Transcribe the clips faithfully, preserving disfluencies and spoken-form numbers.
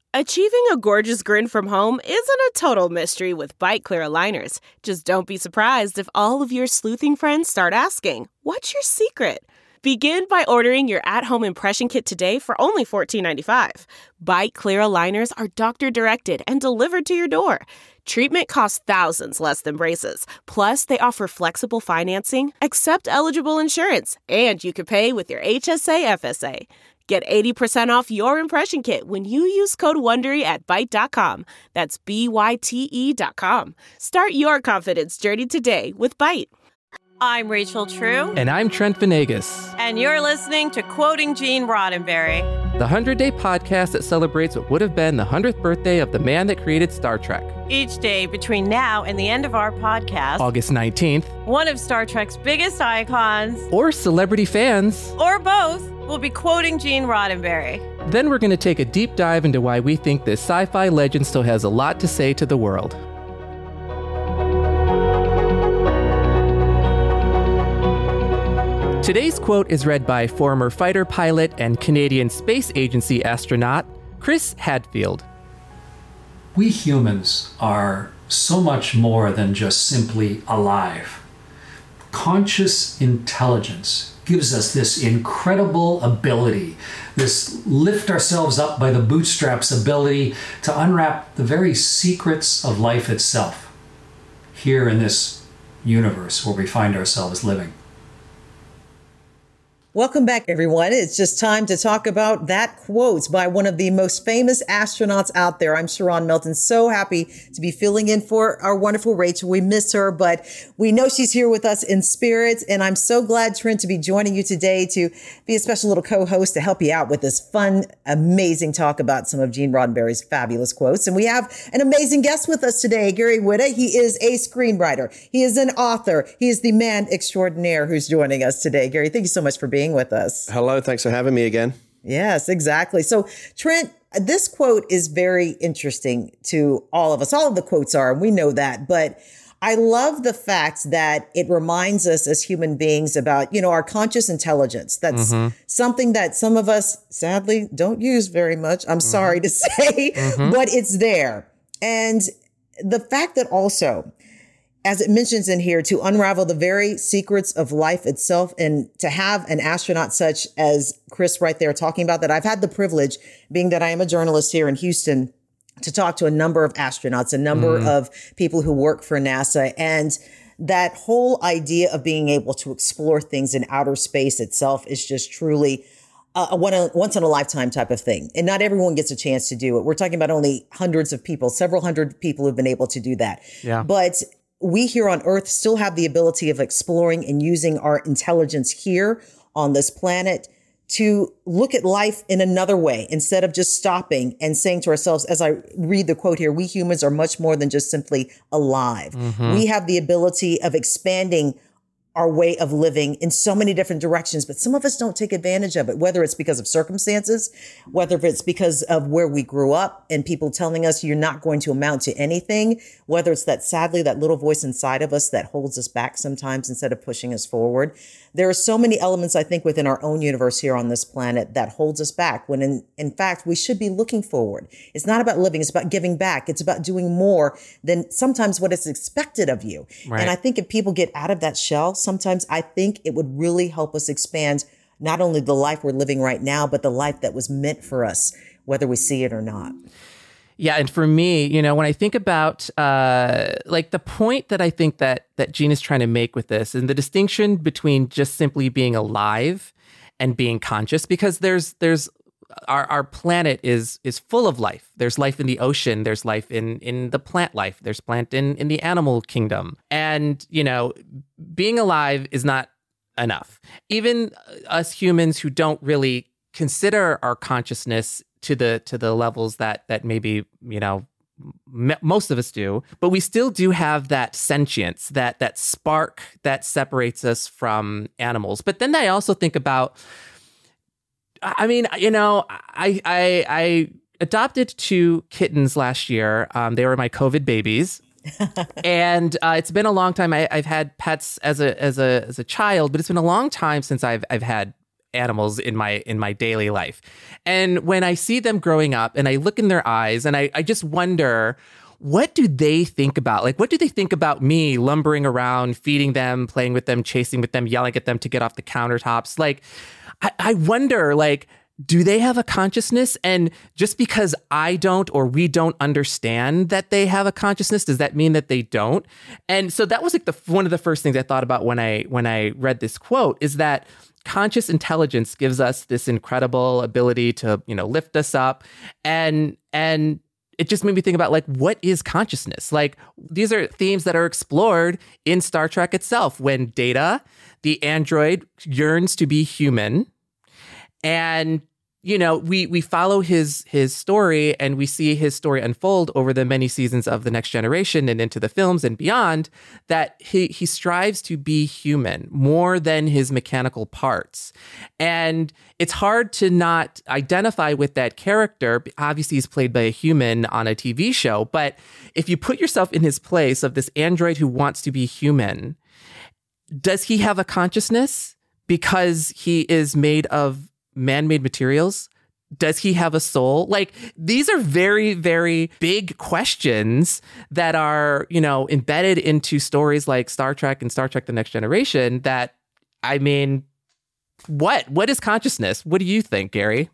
Achieving a gorgeous grin from home isn't a total mystery with Byte Clear aligners. Just don't be surprised if all of your sleuthing friends start asking, "What's your secret?" Begin by ordering your at-home impression kit today for only fourteen ninety-five. Byte Clear aligners are doctor-directed and delivered to your door. Treatment costs thousands less than braces. Plus, they offer flexible financing, accept eligible insurance, and you can pay with your H S A F S A. Get eighty percent off your impression kit when you use code WONDERY at byte dot com. That's B Y T E dot com. Start your confidence journey today with Byte. I'm Rachel True. And I'm Trent Venegas. And you're listening to Quoting Gene Roddenberry, the one hundred day podcast that celebrates what would have been the one hundredth birthday of the man that created Star Trek. Each day between now and the end of our podcast, August nineteenth, one of Star Trek's biggest icons, or celebrity fans, or both, will be quoting Gene Roddenberry. Then we're going to take a deep dive into why we think this sci-fi legend still has a lot to say to the world. Today's quote is read by former fighter pilot and Canadian Space Agency astronaut Chris Hadfield. We humans are so much more than just simply alive. Conscious intelligence gives us this incredible ability, this lift ourselves up by the bootstraps ability to unwrap the very secrets of life itself here in this universe where we find ourselves living. Welcome back, everyone. It's just time to talk about that quote by one of the most famous astronauts out there. I'm Sharon Melton. So happy to be filling in for our wonderful Rachel. We miss her, but we know she's here with us in spirit. And I'm so glad, Trent, to be joining you today to be a special little co-host to help you out with this fun, amazing talk about some of Gene Roddenberry's fabulous quotes. And we have an amazing guest with us today, Gary Whitta. He is a screenwriter. He is an author. He is the man extraordinaire who's joining us today. Gary, thank you so much for being with us. Hello. Thanks for having me again. Yes, exactly. So, Trent, this quote is very interesting to all of us. All of the quotes are, and we know that. But I love the fact that it reminds us as human beings about, you know, our conscious intelligence. That's mm-hmm. something that some of us, sadly, don't use very much. I'm mm-hmm. sorry to say, mm-hmm. but it's there. And the fact that also, as it mentions in here, to unravel the very secrets of life itself, and to have an astronaut such as Chris right there talking about that. I've had the privilege, being that I am a journalist here in Houston, to talk to a number of astronauts, a number mm. of people who work for NASA. And that whole idea of being able to explore things in outer space itself is just truly a once in a lifetime type of thing. And not everyone gets a chance to do it. We're talking about only hundreds of people, several hundred people who've been able to do that. Yeah. But we here on Earth still have the ability of exploring and using our intelligence here on this planet to look at life in another way, instead of just stopping and saying to ourselves, as I read the quote here, we humans are much more than just simply alive. Mm-hmm. We have the ability of expanding our way of living in so many different directions, but some of us don't take advantage of it, whether it's because of circumstances, whether it's because of where we grew up and people telling us you're not going to amount to anything, whether it's that sadly, that little voice inside of us that holds us back sometimes instead of pushing us forward. There are so many elements, I think, within our own universe here on this planet that holds us back, when in, in fact, we should be looking forward. It's not about living. It's about giving back. It's about doing more than sometimes what is expected of you. Right. And I think if people get out of that shell, sometimes I think it would really help us expand not only the life we're living right now, but the life that was meant for us, whether we see it or not. Yeah. And for me, you know, when I think about uh, like the point that I think that that Gene is trying to make with this, and the distinction between just simply being alive and being conscious, because there's there's our our planet is is full of life. There's life in the ocean. There's life in in the plant life. There's plant in in the animal kingdom. And, you know, being alive is not enough. Even us humans who don't really consider our consciousness to the to the levels that that maybe, you know, m- most of us do, but we still do have that sentience, that that spark that separates us from animals. But then I also think about, I mean, you know, I I, I adopted two kittens last year. Um, they were my COVID babies. and uh, it's been a long time. I, I've had pets as a as a as a child, but it's been a long time since I've I've had animals in my in my daily life. And when I see them growing up and I look in their eyes and I, I just wonder, what do they think about? Like, what do they think about me lumbering around, feeding them, playing with them, chasing with them, yelling at them to get off the countertops? Like, I, I wonder, like, do they have a consciousness? And just because I don't or we don't understand that they have a consciousness, does that mean that they don't? And so that was like the one of the first things I thought about when I when I read this quote, is that conscious intelligence gives us this incredible ability to, you know, lift us up. And and it just made me think about, like, what is consciousness? Like, these are themes that are explored in Star Trek itself, when Data, the android, yearns to be human. And, you know, we we follow his his story, and we see his story unfold over the many seasons of The Next Generation and into the films and beyond, that he, he strives to be human more than his mechanical parts. And it's hard to not identify with that character. Obviously, he's played by a human on a T V show. But if you put yourself in his place of this android who wants to be human, does he have a consciousness because he is made of man-made materials? Does he have a soul? Like, these are very, very big questions that are, you know, embedded into stories like Star Trek and Star Trek The Next Generation that, I mean, what? What is consciousness? What do you think, Gary?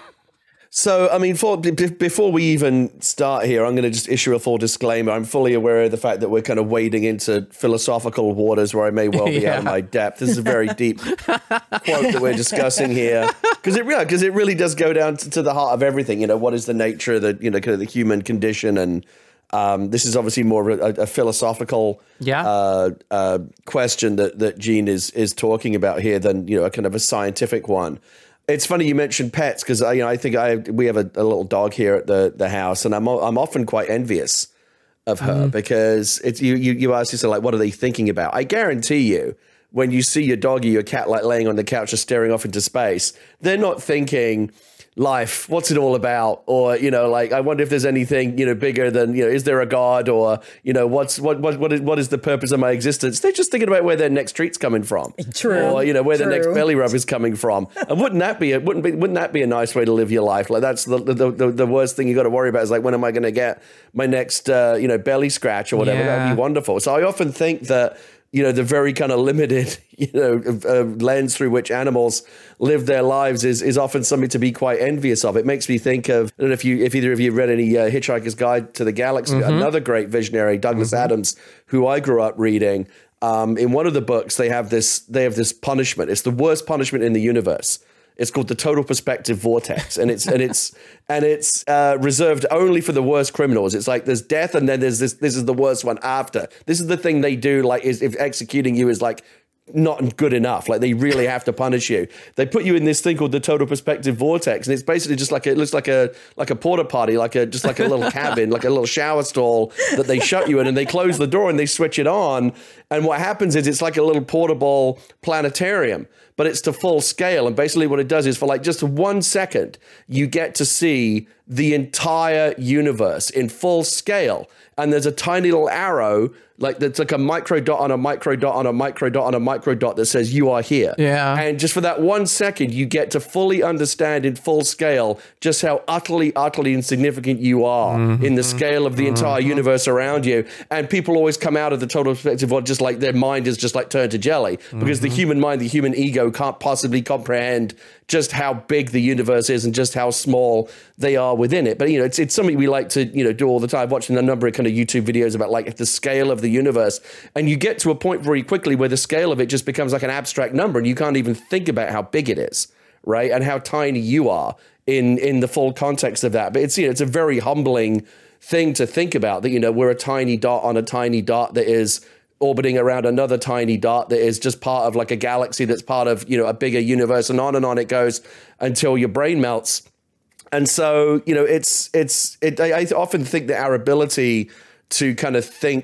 So, I mean, for, b- before we even start here, I'm going to just issue a full disclaimer. I'm fully aware of the fact that we're kind of wading into philosophical waters where I may well be yeah. out of my depth. This is a very deep quote that we're discussing here, because it, yeah, because it really does go down to, to the heart of everything. You know, what is the nature of the, you know, kind of the human condition? And um, this is obviously more of a, a philosophical yeah. uh, uh, question that, that Gene is is talking about here than, you know, a kind of a scientific one. It's funny you mentioned pets, because you know I think I we have a, a little dog here at the, the house, and I'm I'm often quite envious of her mm. because it's you you you ask yourself, like, what are they thinking about? I guarantee you, when you see your dog or your cat like laying on the couch just staring off into space, they're not thinking, life, what's it all about? Or, you know, like, I wonder if there's anything, you know, bigger than, you know, is there a God? Or, you know, what's what what what is what is the purpose of my existence? They're just thinking about where their next treat's coming from. True. Or, you know, where True. the next belly rub is coming from. And wouldn't that be a wouldn't be wouldn't that be a nice way to live your life? Like, that's the the, the, the worst thing you got to worry about is, like, when am I going to get my next uh, you know, belly scratch or whatever? Yeah. That'd be wonderful. So I often think that, you know, the very kind of limited, you know, uh, lens through which animals live their lives is is often something to be quite envious of. It makes me think of, I don't know if you, if either of you read any uh, Hitchhiker's Guide to the Galaxy, mm-hmm. another great visionary, Douglas mm-hmm. Adams, who I grew up reading. Um, in one of the books, they have this they have this punishment. It's the worst punishment in the universe. It's called the Total Perspective Vortex, and it's and it's and it's uh, reserved only for the worst criminals. It's like there's death, and then there's this. This is the worst one after. This is the thing they do. Like, is if executing you is like not good enough. Like, they really have to punish you. They put you in this thing called the Total Perspective Vortex, and it's basically just like a, it looks like a like a porta potty, like a just like a little cabin, like a little shower stall that they shut you in, and they close the door and they switch it on. And what happens is it's like a little portable planetarium, but it's to full scale. And basically what it does is, for like just one second, you get to see the entire universe in full scale. And there's a tiny little arrow, like that's like a micro dot on a micro dot on a micro dot on a micro dot that says you are here. Yeah. And just for that one second, you get to fully understand in full scale just how utterly, utterly insignificant you are mm-hmm. in the scale of the entire mm-hmm. universe around you. And people always come out of the total perspective of just like their mind is just like turned to jelly, because mm-hmm. the human mind, the human ego can't possibly comprehend just how big the universe is and just how small they are within it. But, you know, it's it's something we like to, you know, do all the time, watching a number of kind of YouTube videos about like the scale of the universe. And you get to a point very quickly where the scale of it just becomes like an abstract number, and you can't even think about how big it is, right? And how tiny you are in in the full context of that. But it's, you know, it's a very humbling thing to think about, that, you know, we're a tiny dot on a tiny dot that is orbiting around another tiny dot that is just part of like a galaxy that's part of, you know, a bigger universe, and on and on it goes until your brain melts. And so, you know, it's, it's, it, I, I often think that our ability to kind of think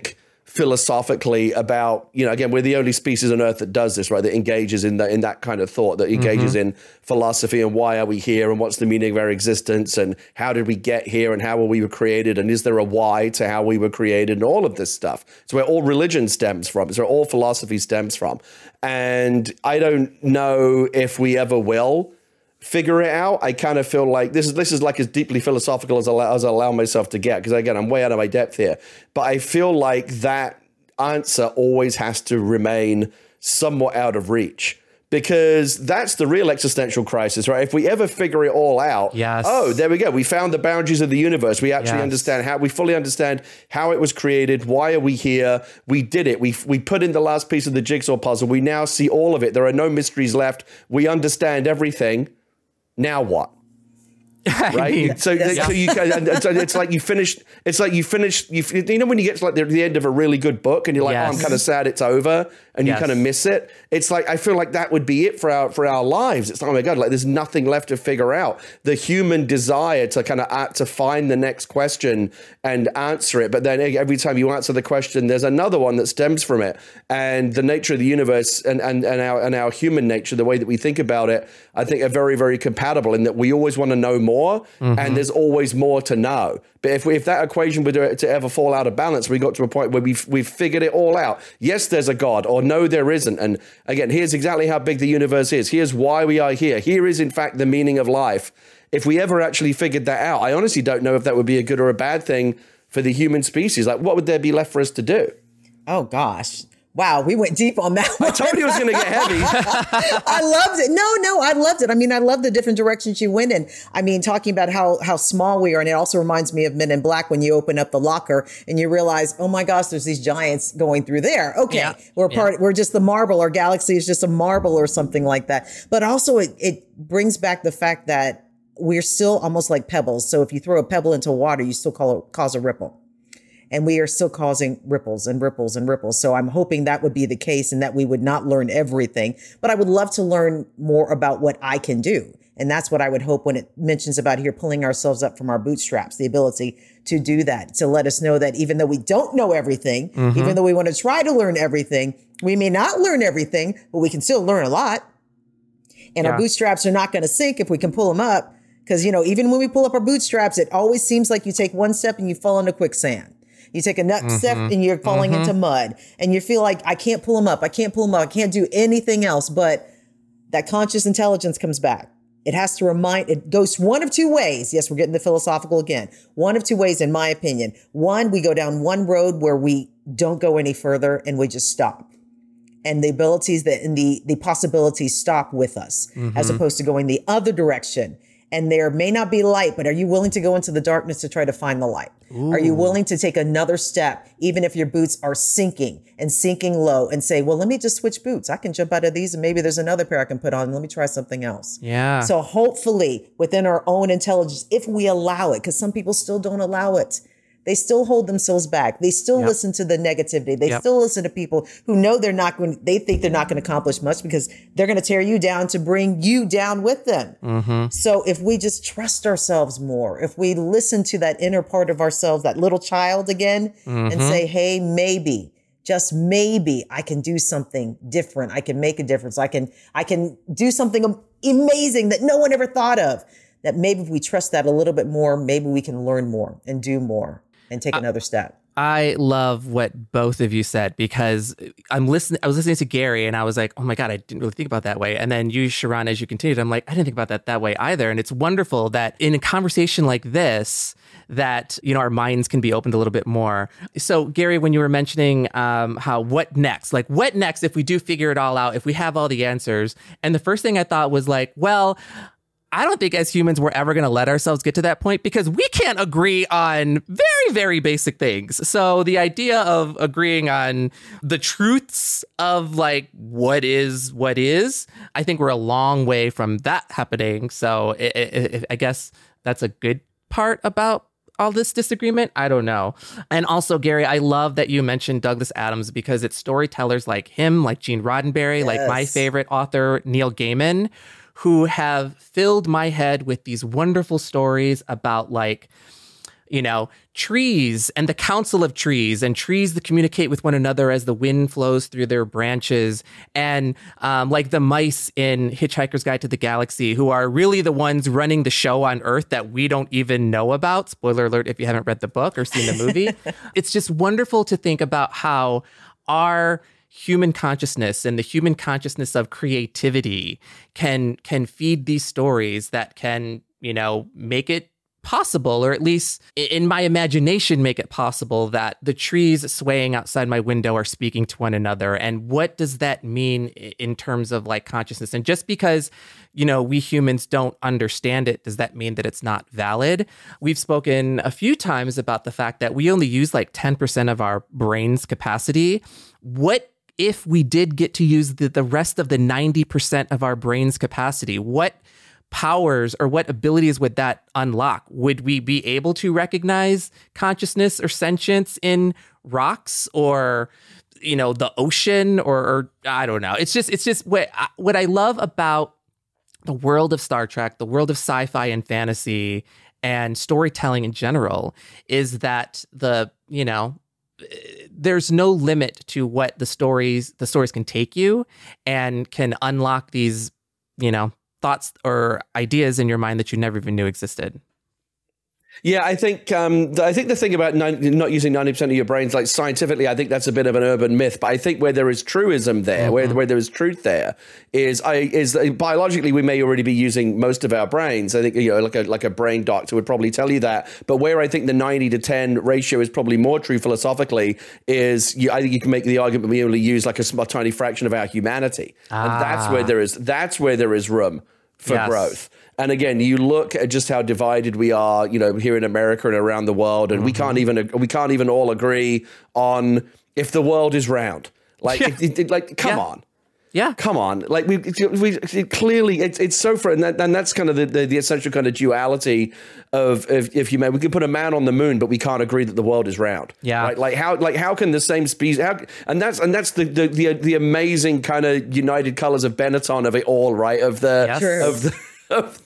philosophically about, you know, again, we're the only species on Earth that does this, right? That engages in that in that kind of thought, that engages mm-hmm. in philosophy and why are we here and what's the meaning of our existence and how did we get here and how were we were created and is there a why to how we were created and all of this stuff. It's where all religion stems from. It's where all philosophy stems from. And I don't know if we ever will figure it out. I kind of feel like this is this is like as deeply philosophical as I allow, as I allow myself to get, because again, I'm way out of my depth here. But I feel like that answer always has to remain somewhat out of reach, because that's the real existential crisis, right? If we ever figure it all out, yes. oh, there we go. We found the boundaries of the universe. We actually yes. understand how, we fully understand how it was created. Why are we here? We did it. We we put in the last piece of the jigsaw puzzle. We now see all of it. There are no mysteries left. We understand everything. Now what? Right? I mean, so, yeah. so you it's like you finished, it's like you finished, you, you know, when you get to like the, the end of a really good book and you're like, yes. oh, I'm kind of sad it's over and yes. you kind of miss it. It's like, I feel like that would be it for our, for our lives. It's like, oh my God, like there's nothing left to figure out. The human desire to kind of uh, to find the next question and answer it. But then every time you answer the question, there's another one that stems from it. And the nature of the universe and, and, and our, and our human nature, the way that we think about it, I think are very, very compatible in that we always want to know more. Mm-hmm. And there's always more to know. But if we, if that equation were to, to ever fall out of balance, we got to a point where we've, we've figured it all out. Yes, there's a God, or no, there isn't. And again, here's exactly how big the universe is. Here's why we are here. Here is, in fact, the meaning of life. If we ever actually figured that out, I honestly don't know if that would be a good or a bad thing for the human species. Like, what would there be left for us to do? Oh, gosh. Wow, we went deep on that one. I told you it was going to get heavy. I loved it. No, no, I loved it. I mean, I love the different directions you went in. I mean, talking about how how small we are. And it also reminds me of Men in Black when you open up the locker and you realize, oh my gosh, there's these giants going through there. Okay, yeah. we're part. Yeah. We're just the marble. Our galaxy is just a marble or something like that. But also it, it brings back the fact that we're still almost like pebbles. So if you throw a pebble into water, you still call it, cause a ripple. And we are still causing ripples and ripples and ripples. So I'm hoping that would be the case and that we would not learn everything. But I would love to learn more about what I can do. And that's what I would hope when it mentions about here pulling ourselves up from our bootstraps, the ability to do that, to let us know that even though we don't know everything, mm-hmm. even though we want to try to learn everything, we may not learn everything, but we can still learn a lot. And yeah. our bootstraps are not going to sink if we can pull them up. Because, you know, even when we pull up our bootstraps, it always seems like you take one step and you fall into quicksand. You take a next mm-hmm. step and you're falling mm-hmm. into mud and you feel like I can't pull them up. I can't pull them up. I can't do anything else. But that conscious intelligence comes back. It has to remind, it goes one of two ways. Yes, we're getting the philosophical again. One of two ways, in my opinion. One, we go down one road where we don't go any further and we just stop. And the abilities that and the, the possibilities stop with us mm-hmm. as opposed to going the other direction. And there may not be light, but are you willing to go into the darkness to try to find the light? Ooh. Are you willing to take another step, even if your boots are sinking and sinking low and say, well, let me just switch boots. I can jump out of these and maybe there's another pair I can put on. Let me try something else. Yeah. So hopefully within our own intelligence, if we allow it, because some people still don't allow it. They still hold themselves back. They still yep. listen to the negativity. They yep. still listen to people who know they're not going, they think they're not going to accomplish much because they're going to tear you down to bring you down with them. Mm-hmm. So if we just trust ourselves more, if we listen to that inner part of ourselves, that little child again, mm-hmm. and say, hey, maybe, just maybe I can do something different. I can make a difference. I can, I can do something amazing that no one ever thought of. That maybe if we trust that a little bit more, maybe we can learn more and do more. And take another step. I love what both of you said because I'm listening. I was listening to Gary and I was like, oh my God, I didn't really think about that way. And then you, Sharon, as you continued, I'm like, I didn't think about that that way either. And it's wonderful that in a conversation like this, that, you know, our minds can be opened a little bit more. So Gary, when you were mentioning um, how what next, like what next if we do figure it all out, if we have all the answers. And the first thing I thought was like, well, I don't think as humans we're ever going to let ourselves get to that point because we can't agree on very, very basic things. So the idea of agreeing on the truths of like what is what is, I think we're a long way from that happening. So it, it, it, I guess that's a good part about all this disagreement. I don't know. And also, Gary, I love that you mentioned Douglas Adams because it's storytellers like him, like Gene Roddenberry, yes. like my favorite author, Neil Gaiman, who have filled my head with these wonderful stories about like, you know, trees and the council of trees, and trees that communicate with one another as the wind flows through their branches, and um, like the mice in Hitchhiker's Guide to the Galaxy, who are really the ones running the show on Earth that we don't even know about. Spoiler alert if you haven't read the book or seen the movie. It's just wonderful to think about how our human consciousness and the human consciousness of creativity can can feed these stories that can, you know, make it possible, or at least in my imagination, make it possible that the trees swaying outside my window are speaking to one another. And what does that mean in terms of like consciousness? And just because, you know, we humans don't understand it, does that mean that it's not valid? We've spoken a few times about the fact that we only use like ten percent of our brain's capacity. What if we did get to use the, the rest of the ninety percent of our brain's capacity? What powers or what abilities would that unlock? Would we be able to recognize consciousness or sentience in rocks or, you know, the ocean, or, or I don't know. It's just, it's just what, what I love about the world of Star Trek, the world of sci-fi and fantasy and storytelling in general is that the, you know, there's no limit to what the stories, the stories can take you and can unlock these, you know, thoughts or ideas in your mind that you never even knew existed. Yeah, I think um, I think the thing about ninety, not using ninety percent of your brains, like scientifically, I think that's a bit of an urban myth. But I think where there is truism there, mm-hmm. where where there is truth there, is I is biologically we may already be using most of our brains. I think, you know, like a like a brain doctor would probably tell you that. But where I think the ninety to ten ratio is probably more true philosophically is you, I think you can make the argument we only use like a small tiny fraction of our humanity, ah. and that's where there is that's where there is room for yes. growth. And again, you look at just how divided we are, you know, here in America and around the world, and mm-hmm. we can't even we can't even all agree on if the world is round. Like, yeah. it, it, like, come yeah. on, yeah, come on. Like we, we it clearly, it's it's so for and, that, and that's kind of the, the the essential kind of duality of if if you may, we can put a man on the moon, but we can't agree that the world is round. Yeah, right? Like how like how can the same species? How, and that's and that's the the the, the amazing kind of united colors of Benetton of it all, right? Of the yes. of the of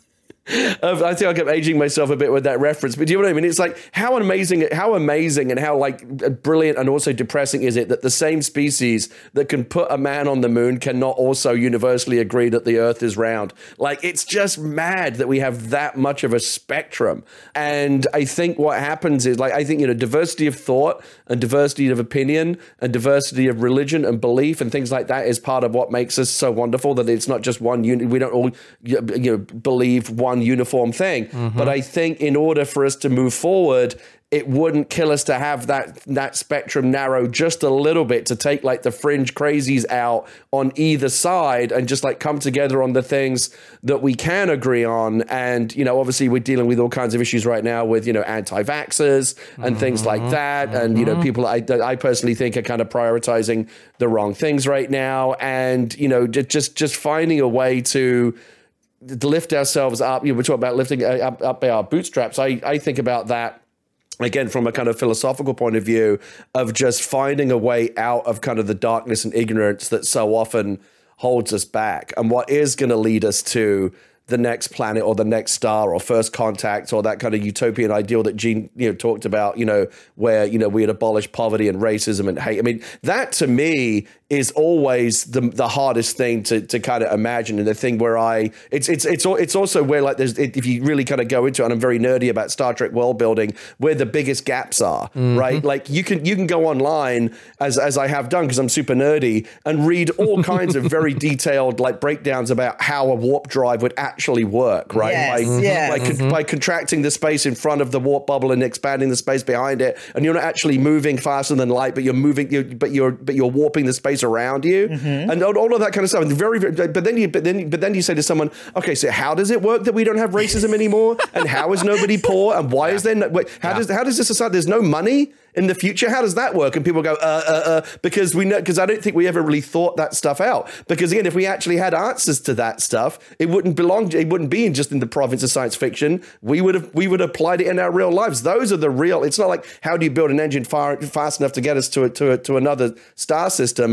Of, I think I kept aging myself a bit with that reference, but do you know what I mean? It's like how amazing, how amazing, and how like brilliant and also depressing is it that the same species that can put a man on the moon cannot also universally agree that the Earth is round. Like it's just mad that we have that much of a spectrum. And I think what happens is like I think you know diversity of thought and diversity of opinion and diversity of religion and belief and things like that is part of what makes us so wonderful. That it's not just one unit. We don't all you know believe one uniform thing. Mm-hmm. But I think in order for us to move forward, it wouldn't kill us to have that that spectrum narrow just a little bit, to take like the fringe crazies out on either side and just like come together on the things that we can agree on. And, you know, obviously we're dealing with all kinds of issues right now with, you know, anti-vaxxers and mm-hmm. things like that. Mm-hmm. And, you know, people I, I personally think are kind of prioritizing the wrong things right now. And, you know, just just finding a way to to lift ourselves up. You know, we're talking about lifting up, up by our bootstraps. I, I think about that again from a kind of philosophical point of view of just finding a way out of kind of the darkness and ignorance that so often holds us back, and what is going to lead us to the next planet or the next star or first contact or that kind of utopian ideal that Gene, you know, talked about, you know, where, you know, we had abolished poverty and racism and hate. I mean, that to me is always the the hardest thing to to kind of imagine, and the thing where I it's it's it's it's also where like there's if you really kind of go into it, and I'm very nerdy about Star Trek world building, where the biggest gaps are, mm-hmm. right? Like you can you can go online as as I have done because I'm super nerdy and read all kinds of very detailed like breakdowns about how a warp drive would actually work, right? Yes, by, yes. by, mm-hmm. by contracting the space in front of the warp bubble and expanding the space behind it, and you're not actually moving faster than light, but you're moving, you're, but you're but you're warping the space around you, mm-hmm. and all of that kind of stuff. And very, very, but then you, but then, but then you say to someone, okay, so how does it work that we don't have racism anymore? And how is nobody poor? And why yeah. is there? No, wait, how yeah. does how does this society? There's no money in the future. How does that work? And people go, uh, uh, uh, because we know, because I don't think we ever really thought that stuff out. Because again, if we actually had answers to that stuff, it wouldn't belong. It wouldn't be in just in the province of science fiction. We would have we would have applied it in our real lives. Those are the real. It's not like how do you build an engine far, fast enough to get us to a, to a, to another star system.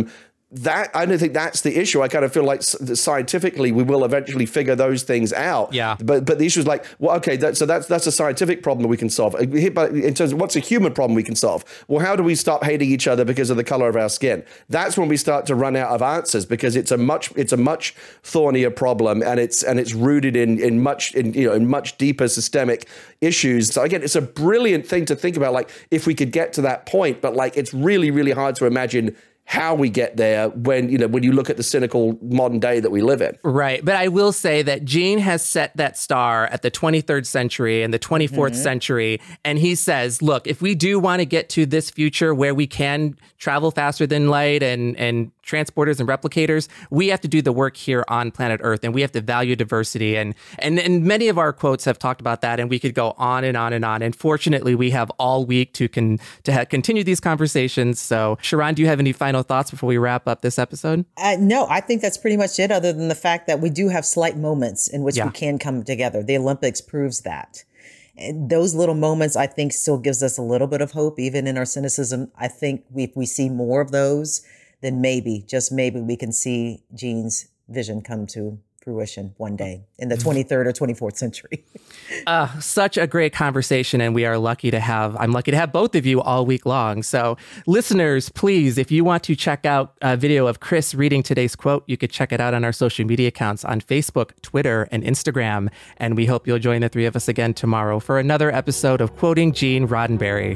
that I don't think that's the issue. I kind of feel like scientifically we will eventually figure those things out. Yeah. But but the issue is like, well, okay, that, so that's that's a scientific problem that we can solve. But in terms of what's a human problem we can solve? Well, how do we stop hating each other because of the color of our skin? That's when we start to run out of answers, because it's a much it's a much thornier problem, and it's and it's rooted in in much in you know in much deeper systemic issues. So again, it's a brilliant thing to think about. Like if we could get to that point, but like it's really really hard to imagine how we get there when, you know, when you look at the cynical modern day that we live in. Right. But I will say that Gene has set that star at the twenty-third century and the twenty-fourth mm-hmm. century. And he says, look, if we do want to get to this future where we can travel faster than light and, and transporters and replicators, we have to do the work here on planet Earth, and we have to value diversity. And, and, and many of our quotes have talked about that, and we could go on and on and on. And fortunately, we have all week to, con- to ha- continue these conversations. So Sharon, do you have any final thoughts before we wrap up this episode? Uh, no, I think that's pretty much it, other than the fact that we do have slight moments in which yeah. we can come together. The Olympics proves that. And those little moments, I think, still gives us a little bit of hope, even in our cynicism. I think we, if we see more of those, then maybe, just maybe, we can see Gene's vision come to fruition one day in the twenty-third or twenty-fourth century. uh, such a great conversation, and we are lucky to have, I'm lucky to have both of you all week long. So listeners, please, if you want to check out a video of Chris reading today's quote, you could check it out on our social media accounts on Facebook, Twitter, and Instagram. And we hope you'll join the three of us again tomorrow for another episode of Quoting Gene Roddenberry.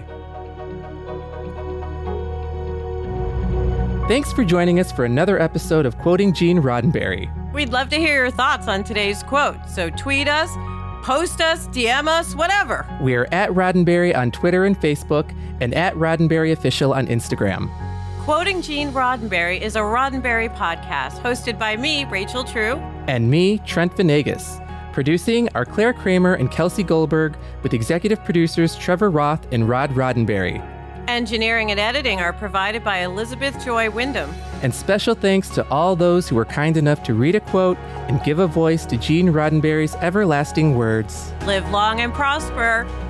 Thanks for joining us for another episode of Quoting Gene Roddenberry. We'd love to hear your thoughts on today's quote, so tweet us, post us, D M us, whatever. We're at Roddenberry on Twitter and Facebook, and at Roddenberry Official on Instagram. Quoting Gene Roddenberry is a Roddenberry podcast hosted by me, Rachel True. And me, Trent Venegas. Producing are Claire Kramer and Kelsey Goldberg, with executive producers Trevor Roth and Rod Roddenberry. Engineering and editing are provided by Elizabeth Joy Wyndham. And special thanks to all those who were kind enough to read a quote and give a voice to Gene Roddenberry's everlasting words. Live long and prosper.